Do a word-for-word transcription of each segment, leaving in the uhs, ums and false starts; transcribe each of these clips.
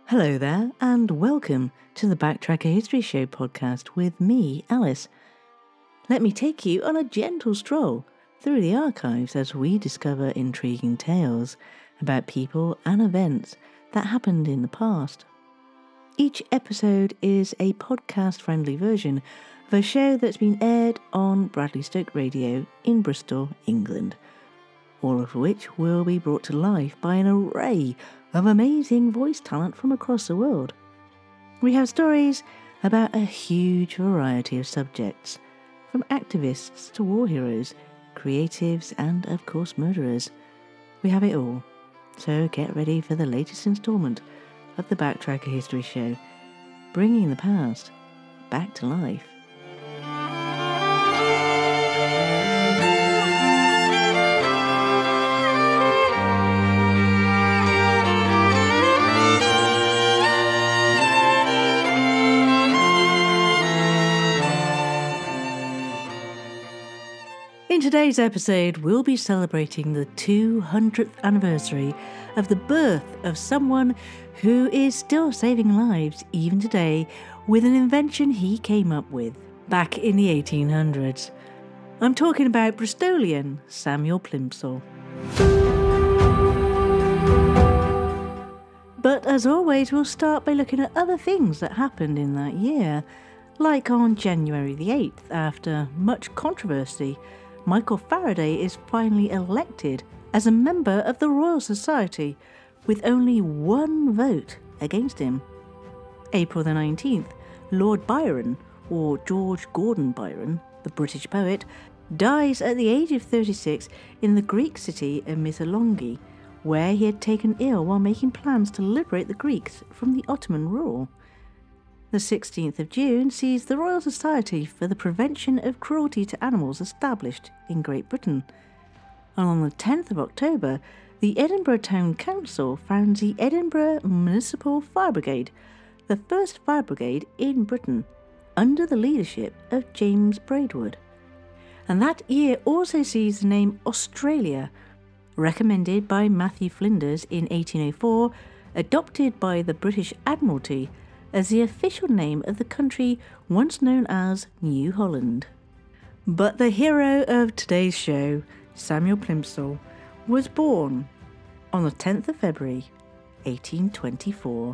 Hello there, and welcome to the Backtracker History Show podcast with me, Alice. Let me take you on a gentle stroll through the archives as we discover intriguing tales about people and events that happened in the past. Each episode is a podcast-friendly version of a show that's been aired on Bradley Stoke Radio in Bristol, England, all of which will be brought to life by an array of amazing voice talent from across the world. We have stories about a huge variety of subjects, from activists to war heroes, creatives and, of course, murderers. We have it all. So get ready for the latest instalment of the Backtracker History Show, bringing the past back to life. In today's episode, we'll be celebrating the two hundredth anniversary of the birth of someone who is still saving lives even today with an invention he came up with back in the eighteen hundreds. I'm talking about Bristolian Samuel Plimsoll. But as always, we'll start by looking at other things that happened in that year. Like on January the eighth, after much controversy, Michael Faraday is finally elected as a member of the Royal Society with only one vote against him. April the nineteenth, Lord Byron, or George Gordon Byron, the British poet, dies at the age of thirty-six in the Greek city of Missolonghi, where he had taken ill while making plans to liberate the Greeks from the Ottoman rule. The sixteenth of June sees the Royal Society for the Prevention of Cruelty to Animals established in Great Britain. And on the tenth of October, the Edinburgh Town Council founds the Edinburgh Municipal Fire Brigade, the first fire brigade in Britain, under the leadership of James Braidwood. And that year also sees the name Australia, recommended by Matthew Flinders in eighteen oh four, adopted by the British Admiralty as the official name of the country once known as New Holland. But the hero of today's show, Samuel Plimsoll, was born on the tenth of February, eighteen twenty-four.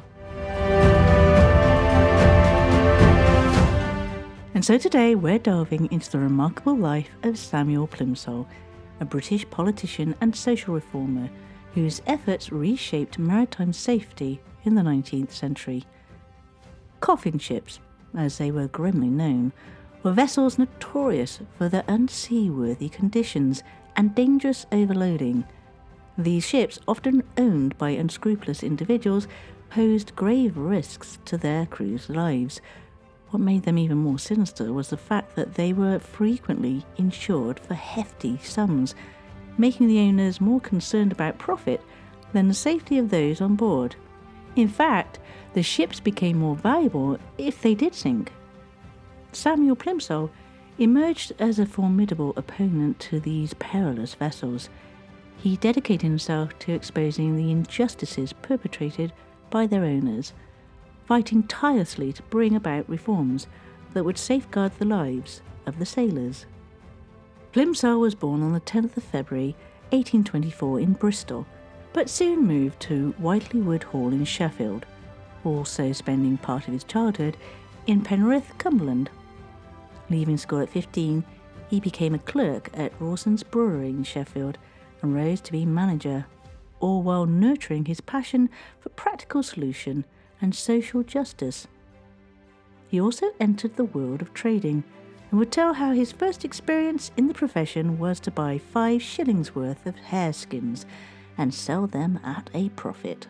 And so today we're delving into the remarkable life of Samuel Plimsoll, a British politician and social reformer whose efforts reshaped maritime safety in the nineteenth century. Coffin ships, as they were grimly known, were vessels notorious for their unseaworthy conditions and dangerous overloading. These ships, often owned by unscrupulous individuals, posed grave risks to their crews' lives. What made them even more sinister was the fact that they were frequently insured for hefty sums, making the owners more concerned about profit than the safety of those on board. In fact, the ships became more valuable if they did sink. Samuel Plimsoll emerged as a formidable opponent to these perilous vessels. He dedicated himself to exposing the injustices perpetrated by their owners, fighting tirelessly to bring about reforms that would safeguard the lives of the sailors. Plimsoll was born on the tenth of February, eighteen twenty-four in Bristol, but soon moved to Whiteley Wood Hall in Sheffield, also spending part of his childhood in Penrith, Cumberland. Leaving school at fifteen, he became a clerk at Rawson's Brewery in Sheffield and rose to be manager, all while nurturing his passion for practical solution and social justice. He also entered the world of trading and would tell how his first experience in the profession was to buy five shillings worth of hare skins and sell them at a profit.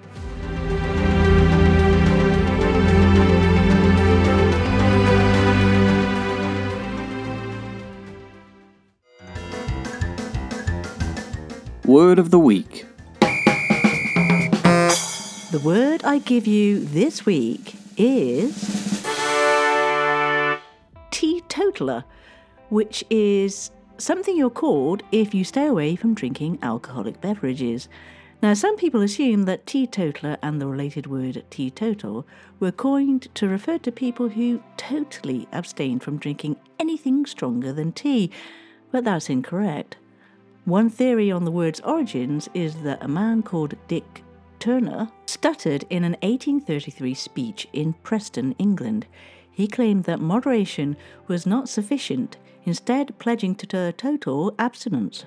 Word of the week. The word I give you this week is teetotaler, which is something you're called if you stay away from drinking alcoholic beverages. Now, some people assume that teetotaler and the related word teetotal were coined to refer to people who totally abstained from drinking anything stronger than tea, but that's incorrect. One theory on the word's origins is that a man called Dick Turner stuttered in an eighteen thirty-three speech in Preston, England. He claimed that moderation was not sufficient, instead pledging to total abstinence.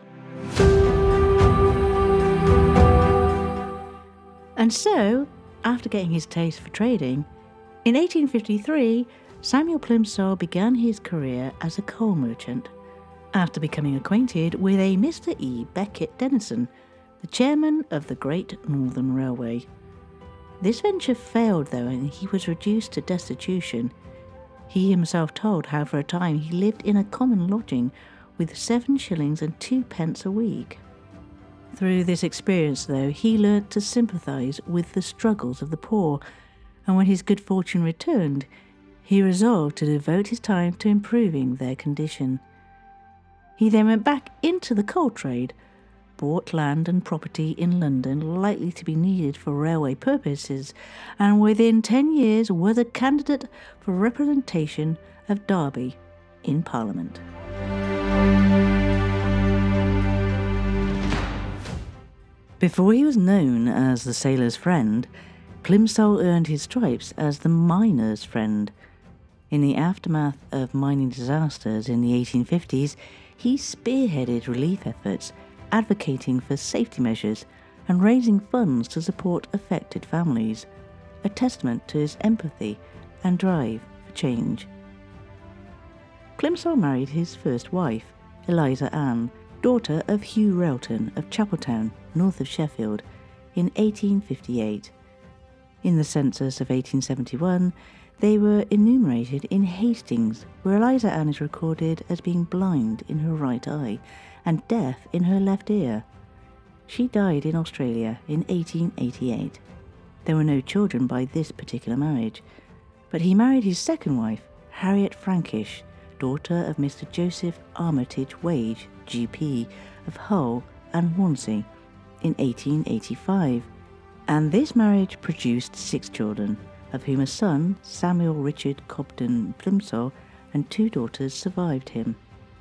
And so, after getting his taste for trading, in eighteen fifty-three, Samuel Plimsoll began his career as a coal merchant, after becoming acquainted with a Mister E. Beckett Denison, the chairman of the Great Northern Railway. This venture failed, though, and he was reduced to destitution. He himself told how for a time he lived in a common lodging with seven shillings and two pence a week. Through this experience, though, he learnt to sympathise with the struggles of the poor, and when his good fortune returned, he resolved to devote his time to improving their condition. He then went back into the coal trade, bought land and property in London likely to be needed for railway purposes, and within ten years was a candidate for representation of Derby in Parliament. Before he was known as the sailor's friend, Plimsoll earned his stripes as the miner's friend. In the aftermath of mining disasters in the eighteen fifties, he spearheaded relief efforts, advocating for safety measures and raising funds to support affected families, a testament to his empathy and drive for change. Plimsoll married his first wife, Eliza Ann, daughter of Hugh Relton of Chapeltown, north of Sheffield, in eighteen fifty-eight. In the census of eighteen seventy-one, they were enumerated in Hastings, where Eliza Ann is recorded as being blind in her right eye and deaf in her left ear. She died in Australia in eighteen eighty-eight. There were no children by this particular marriage, but he married his second wife, Harriet Frankish, daughter of Mister Joseph Armitage Wage, G P, of Hull and Hornsey, in eighteen eighty-five, and this marriage produced six children, of whom a son, Samuel Richard Cobden Plimsoll, and two daughters survived him.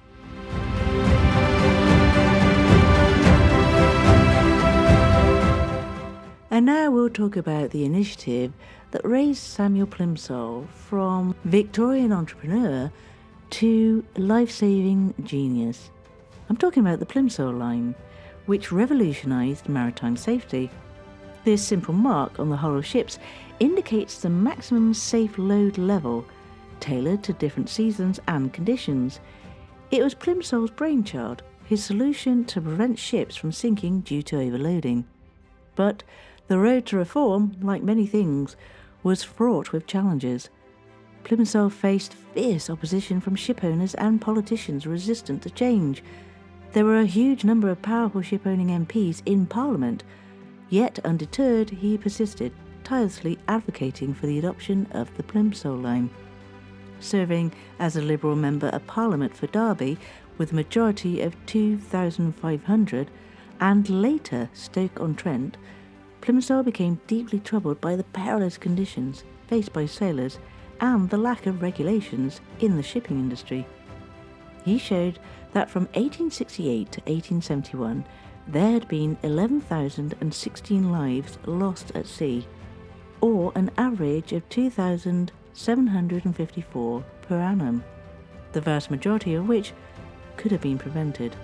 And now we'll talk about the initiative that raised Samuel Plimsoll from Victorian entrepreneur to life-saving genius. I'm talking about the Plimsoll line, which revolutionised maritime safety. This simple mark on the hull of ships indicates the maximum safe load level, tailored to different seasons and conditions. It was Plimsoll's brainchild, his solution to prevent ships from sinking due to overloading. But the road to reform, like many things, was fraught with challenges. Plimsoll faced fierce opposition from shipowners and politicians resistant to change. There were a huge number of powerful ship-owning M Ps in Parliament, yet undeterred he persisted, tirelessly advocating for the adoption of the Plimsoll line. Serving as a Liberal Member of Parliament for Derby with a majority of two thousand five hundred, and later Stoke-on-Trent, Plimsoll became deeply troubled by the perilous conditions faced by sailors and the lack of regulations in the shipping industry. He showed that from eighteen sixty-eight to eighteen seventy-one, there had been eleven thousand sixteen lives lost at sea, or an average of two thousand seven hundred fifty-four per annum, the vast majority of which could have been prevented.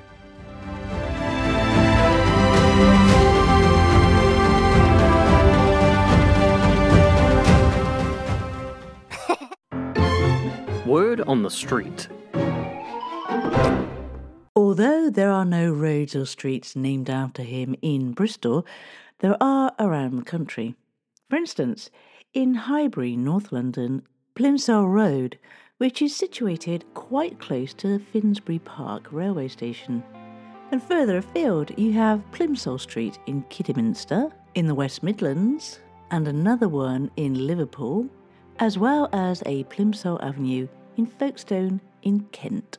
Word on the street. Although there are no roads or streets named after him in Bristol, there are around the country. For instance, in Highbury, North London, Plimsoll Road, which is situated quite close to Finsbury Park railway station. And further afield, you have Plimsoll Street in Kidderminster, in the West Midlands, and another one in Liverpool, as well as a Plimsoll Avenue in Folkestone in Kent.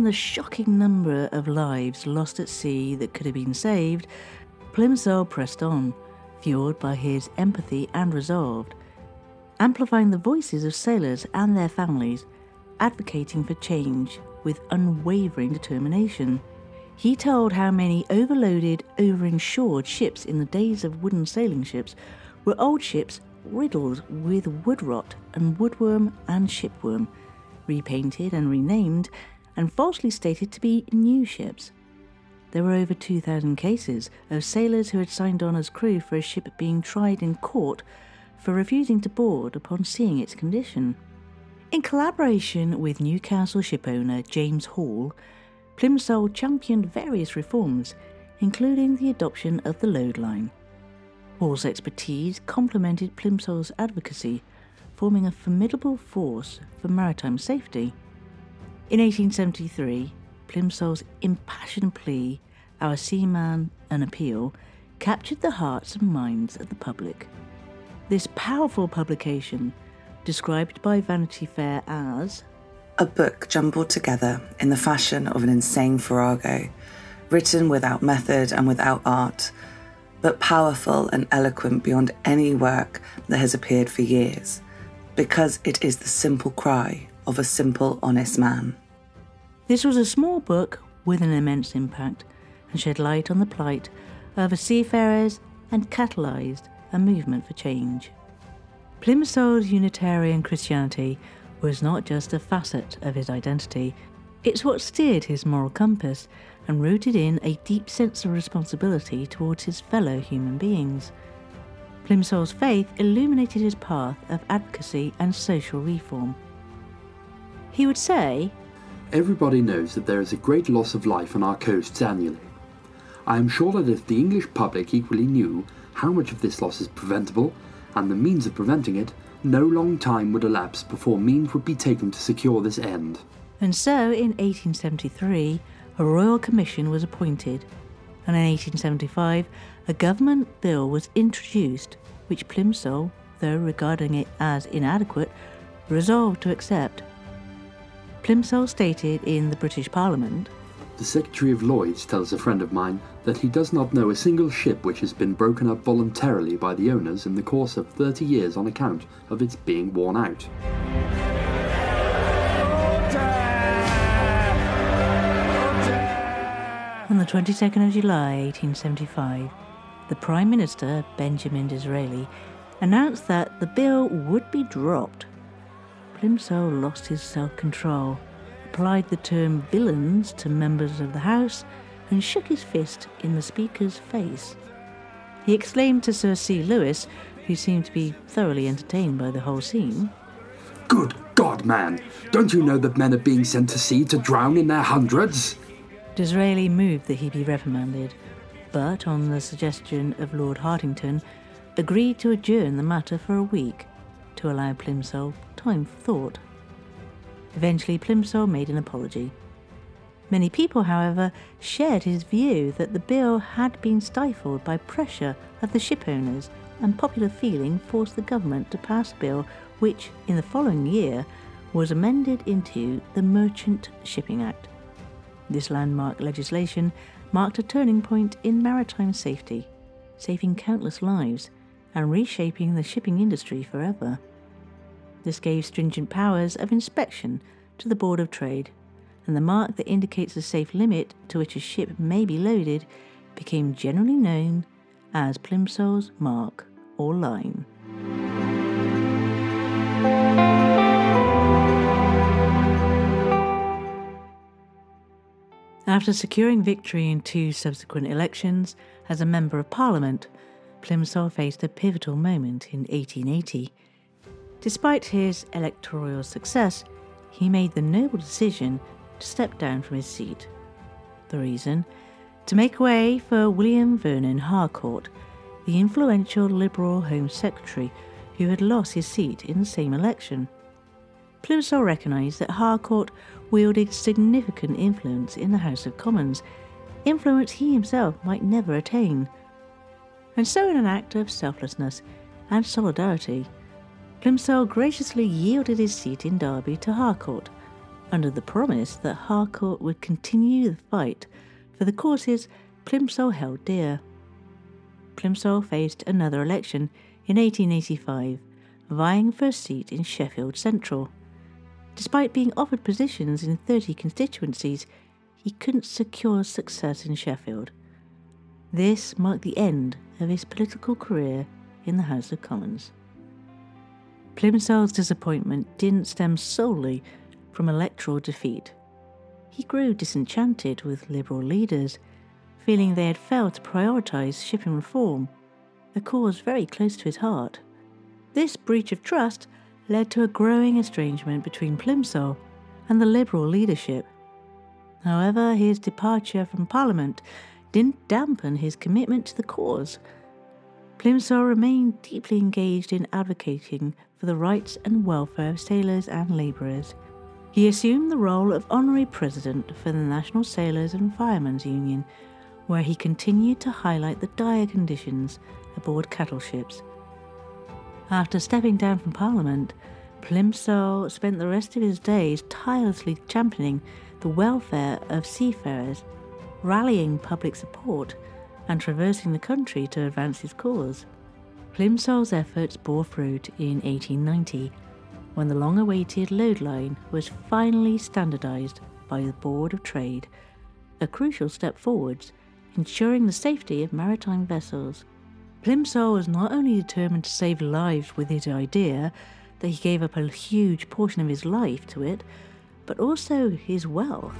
given the shocking number of lives lost at sea that could have been saved, Plimsoll pressed on, fueled by his empathy and resolve, amplifying the voices of sailors and their families, advocating for change with unwavering determination. He told how many overloaded, over-insured ships in the days of wooden sailing ships were old ships riddled with wood rot and woodworm and shipworm, repainted and renamed, and falsely stated to be new ships. There were over two thousand cases of sailors who had signed on as crew for a ship being tried in court for refusing to board upon seeing its condition. In collaboration with Newcastle shipowner James Hall, Plimsoll championed various reforms, including the adoption of the load line. Hall's expertise complemented Plimsoll's advocacy, forming a formidable force for maritime safety. In eighteen seventy-three, Plimsoll's impassioned plea, Our Seaman, an Appeal, captured the hearts and minds of the public. This powerful publication, described by Vanity Fair as a book jumbled together in the fashion of an insane farrago, written without method and without art, but powerful and eloquent beyond any work that has appeared for years, because it is the simple cry of a simple, honest man. This was a small book with an immense impact, and shed light on the plight of seafarers and catalysed a movement for change. Plimsoll's Unitarian Christianity was not just a facet of his identity, it's what steered his moral compass and rooted in a deep sense of responsibility towards his fellow human beings. Plimsoll's faith illuminated his path of advocacy and social reform. He would say, "Everybody knows that there is a great loss of life on our coasts annually. I am sure that if the English public equally knew how much of this loss is preventable, and the means of preventing it, no long time would elapse before means would be taken to secure this end." And so, in eighteen seventy-three, a royal commission was appointed, and in eighteen seventy-five, a government bill was introduced, which Plimsoll, though regarding it as inadequate, resolved to accept. Plimsoll stated in the British Parliament, "The Secretary of Lloyd's tells a friend of mine that he does not know a single ship which has been broken up voluntarily by the owners in the course of thirty years on account of its being worn out." On the twenty-second of July eighteen seventy-five, the Prime Minister, Benjamin Disraeli, announced that the bill would be dropped. Plimsoll lost his self-control, applied the term villains to members of the House, and shook his fist in the Speaker's face. He exclaimed to Sir C. Lewis, who seemed to be thoroughly entertained by the whole scene, "Good God, man! Don't you know that men are being sent to sea to drown in their hundreds?" Disraeli moved that he be reprimanded, but, on the suggestion of Lord Hartington, agreed to adjourn the matter for a week to allow Plimsoll time for thought. Eventually, Plimsoll made an apology. Many people, however, shared his view that the bill had been stifled by pressure of the shipowners, and popular feeling forced the government to pass a bill which, in the following year, was amended into the Merchant Shipping Act. This landmark legislation marked a turning point in maritime safety, saving countless lives and reshaping the shipping industry forever. This gave stringent powers of inspection to the Board of Trade, and the mark that indicates the safe limit to which a ship may be loaded became generally known as Plimsoll's mark or line. After securing victory in two subsequent elections as a Member of Parliament, Plimsoll faced a pivotal moment in eighteen eighty. Despite his electoral success, he made the noble decision to step down from his seat. The reason? To make way for William Vernon Harcourt, the influential Liberal Home Secretary who had lost his seat in the same election. Plimsoll recognised that Harcourt wielded significant influence in the House of Commons, influence he himself might never attain. And so, in an act of selflessness and solidarity, Plimsoll graciously yielded his seat in Derby to Harcourt, under the promise that Harcourt would continue the fight for the causes Plimsoll held dear. Plimsoll faced another election in eighteen eighty-five, vying for a seat in Sheffield Central. Despite being offered positions in thirty constituencies, he couldn't secure success in Sheffield. This marked the end of his political career in the House of Commons. Plimsoll's disappointment didn't stem solely from electoral defeat. He grew disenchanted with Liberal leaders, feeling they had failed to prioritise shipping reform, a cause very close to his heart. This breach of trust led to a growing estrangement between Plimsoll and the Liberal leadership. However, his departure from Parliament didn't dampen his commitment to the cause. Plimsoll remained deeply engaged in advocating for the rights and welfare of sailors and labourers. He assumed the role of honorary president for the National Sailors and Firemen's Union, where he continued to highlight the dire conditions aboard cattle ships. After stepping down from Parliament, Plimsoll spent the rest of his days tirelessly championing the welfare of seafarers, rallying public support, and traversing the country to advance his cause. Plimsoll's efforts bore fruit in eighteen ninety, when the long-awaited load line was finally standardised by the Board of Trade, a crucial step forwards, ensuring the safety of maritime vessels. Plimsoll was not only determined to save lives with his idea that he gave up a huge portion of his life to it, but also his wealth.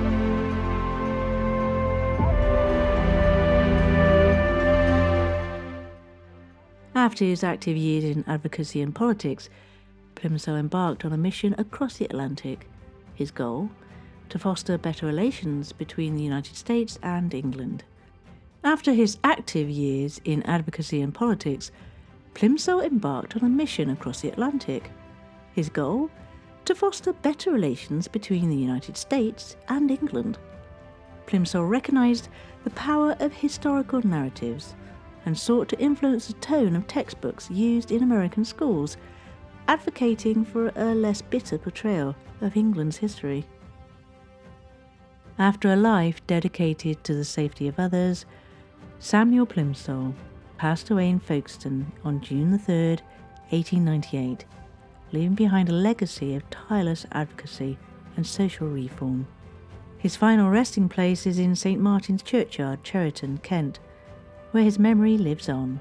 After his active years in advocacy and politics, Plimsoll embarked on a mission across the Atlantic. His goal? To foster better relations between the United States and England. After his active years in advocacy and politics, Plimsoll embarked on a mission across the Atlantic. His goal? To foster better relations between the United States and England. Plimsoll recognised the power of historical narratives and sought to influence the tone of textbooks used in American schools, advocating for a less bitter portrayal of England's history. After a life dedicated to the safety of others, Samuel Plimsoll passed away in Folkestone on June the third, eighteen ninety-eight, leaving behind a legacy of tireless advocacy and social reform. His final resting place is in Saint Martin's Churchyard, Cheriton, Kent, where his memory lives on.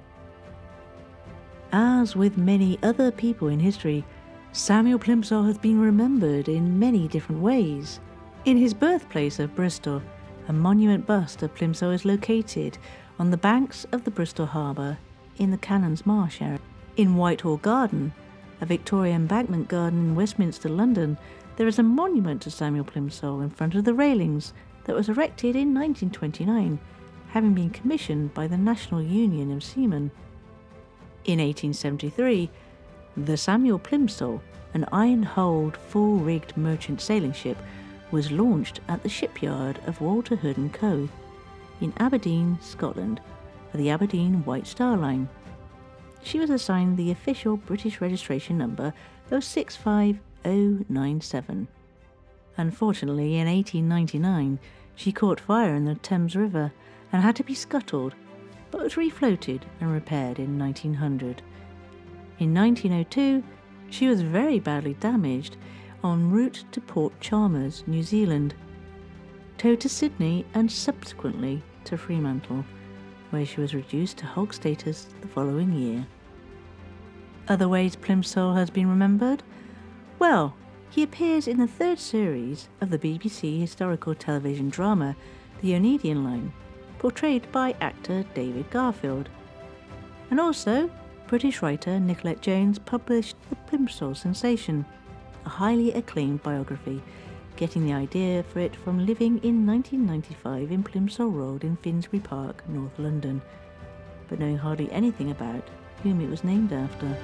As with many other people in history, Samuel Plimsoll has been remembered in many different ways. In his birthplace of Bristol, a monument bust of Plimsoll is located on the banks of the Bristol Harbour in the Canons Marsh area. In Whitehall Garden, a Victorian embankment garden in Westminster, London, there is a monument to Samuel Plimsoll in front of the railings that was erected in nineteen twenty-nine, having been commissioned by the National Union of Seamen. In eighteen seventy-three, the Samuel Plimsoll, an iron-hulled, full-rigged merchant sailing ship, was launched at the shipyard of Walter Hood and Co. in Aberdeen, Scotland, for the Aberdeen White Star Line. She was assigned the official British registration number of six five oh nine seven. Unfortunately, in eighteen ninety-nine, she caught fire in the Thames River and had to be scuttled, but was refloated and repaired in nineteen hundred. In nineteen oh two, she was very badly damaged en route to Port Chalmers, New Zealand, towed to Sydney and subsequently to Fremantle, where she was reduced to hulk status the following year. Other ways Plimsoll has been remembered? Well, he appears in the third series of the B B C historical television drama The Oneidian Line, portrayed by actor David Garfield. And also, British writer Nicolette Jones published The Plimsoll Sensation, a highly acclaimed biography, getting the idea for it from living in nineteen ninety-five in Plimsoll Road in Finsbury Park, North London, but knowing hardly anything about whom it was named after.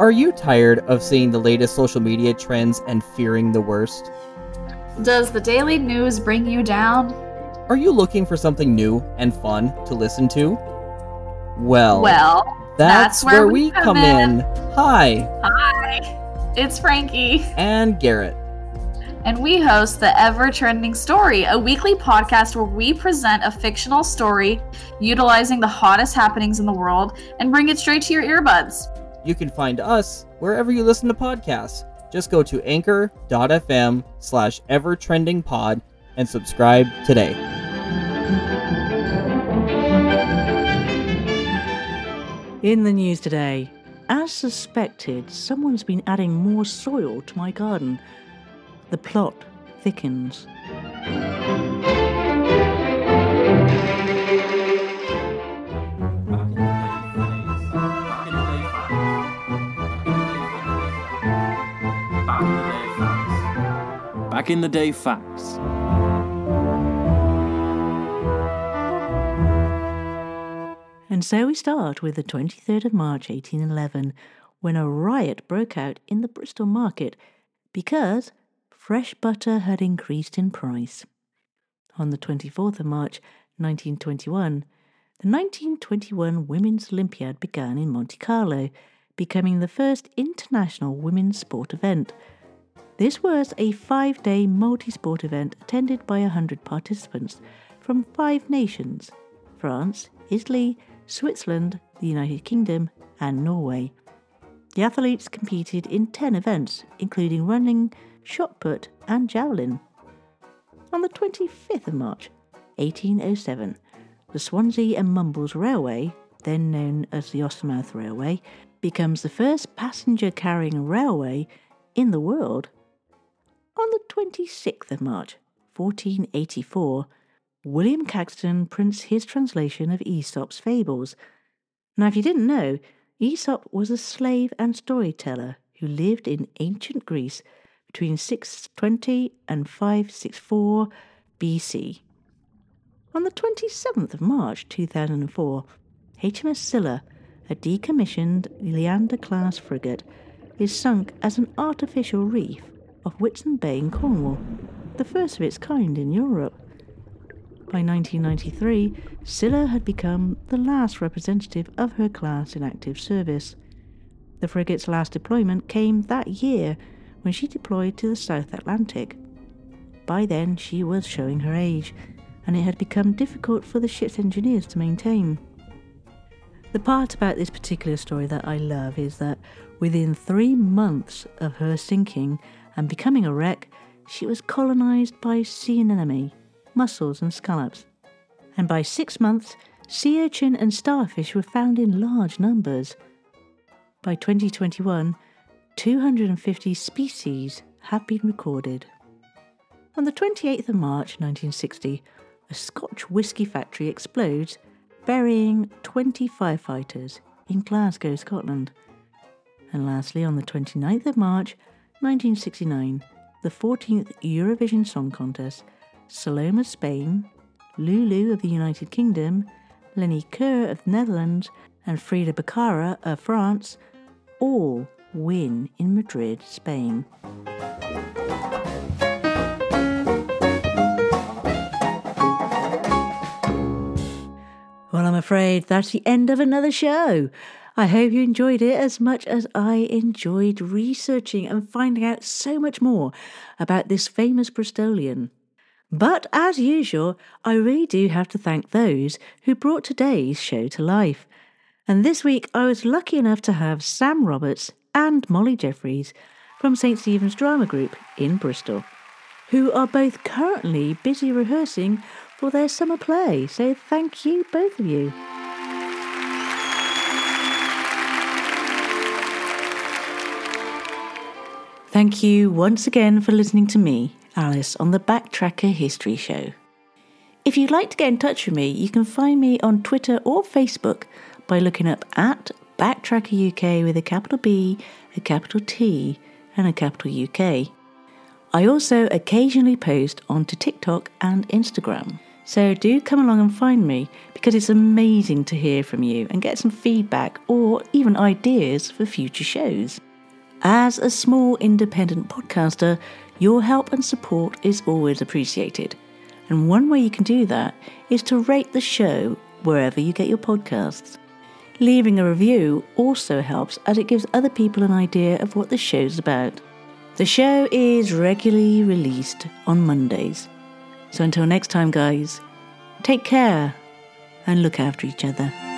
Are you tired of seeing the latest social media trends and fearing the worst? Does the daily news bring you down? Are you looking for something new and fun to listen to? Well, well that's, that's where, where we come, come in. in. Hi. Hi. It's Frankie. And Garrett. And we host the Ever Trending Story, a weekly podcast where we present a fictional story utilizing the hottest happenings in the world and bring it straight to your earbuds. You can find us wherever you listen to podcasts. Just go to anchor.fm slash evertrendingpod and subscribe today. In the news today, as suspected, someone's been adding more soil to my garden. The plot thickens. Back in the day facts. And so we start with the twenty-third of March eighteen eleven, when a riot broke out in the Bristol market because fresh butter had increased in price. On the twenty-fourth of March nineteen twenty-one, the nineteen twenty-one Women's Olympiad began in Monte Carlo, becoming the first international women's sport event. This was a five-day multi-sport event attended by one hundred participants from five nations: France, Italy, Switzerland, the United Kingdom, and Norway. The athletes competed in ten events, including running, shot put, and javelin. On the twenty-fifth of March eighteen oh seven, the Swansea and Mumbles Railway, then known as the Ostermouth Railway, becomes the first passenger-carrying railway in the world. On the twenty-sixth of March fourteen eighty-four, William Caxton prints his translation of Aesop's Fables. Now, if you didn't know, Aesop was a slave and storyteller who lived in ancient Greece between six twenty and five sixty-four B C. On the twenty-seventh of March two thousand four, H M S Scylla, a decommissioned Leander-class frigate, is sunk as an artificial reef off Whitsun Bay in Cornwall, the first of its kind in Europe. By nineteen ninety-three, Scylla had become the last representative of her class in active service. The frigate's last deployment came that year when she deployed to the South Atlantic. By then, she was showing her age, and it had become difficult for the ship's engineers to maintain. The part about this particular story that I love is that within three months of her sinking and becoming a wreck, she was colonised by sea anemone, mussels and scallops. And by six months, sea urchin and starfish were found in large numbers. By twenty twenty-one, two hundred fifty species have been recorded. On the twenty-eighth of March nineteen sixty, a Scotch whisky factory explodes, burying twenty firefighters in Glasgow, Scotland. And lastly, on the twenty-ninth of March nineteen sixty-nine, the fourteenth Eurovision Song Contest, Salome of Spain, Lulu of the United Kingdom, Lenny Kerr of the Netherlands, and Frida Baccara of France all win in Madrid, Spain. Well, I'm afraid that's the end of another show. I hope you enjoyed it as much as I enjoyed researching and finding out so much more about this famous Bristolian. But as usual, I really do have to thank those who brought today's show to life. And this week I was lucky enough to have Sam Roberts and Molly Jeffries from Saint Stephen's Drama Group in Bristol, who are both currently busy rehearsing for their summer play. So thank you, both of you. Thank you once again for listening to me, Alice, on the Backtracker History Show. If you'd like to get in touch with me, you can find me on Twitter or Facebook by looking up at Backtracker U K with a capital B, a capital T, and a capital U K. I also occasionally post onto TikTok and Instagram. So do come along and find me, because it's amazing to hear from you and get some feedback or even ideas for future shows. As a small independent podcaster, your help and support is always appreciated. And one way you can do that is to rate the show wherever you get your podcasts. Leaving a review also helps, as it gives other people an idea of what the show's about. The show is regularly released on Mondays. So until next time, guys, take care and look after each other.